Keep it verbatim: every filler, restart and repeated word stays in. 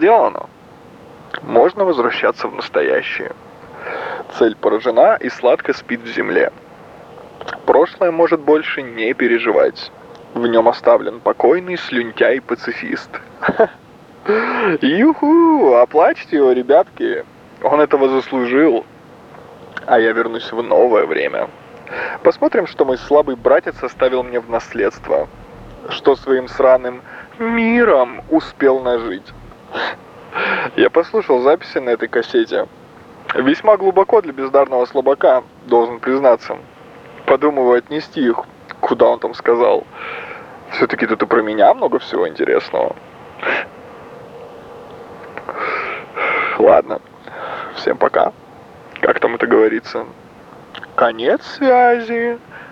сделано. Можно возвращаться в настоящее. Цель поражена и сладко спит в земле. Прошлое может больше не переживать. В нем оставлен покойный слюнтяй-пацифист. Юху! Оплачьте его, ребятки. Он этого заслужил. А я вернусь в новое время. Посмотрим, что мой слабый братец оставил мне в наследство. Что своим сраным миром успел нажить. Я послушал записи на этой кассете. Весьма глубоко для бездарного слабака, должен признаться. Подумываю отнести их, куда он там сказал. Все-таки тут и про меня много всего интересного. Ладно, всем пока. Как там это говорится? Конец связи.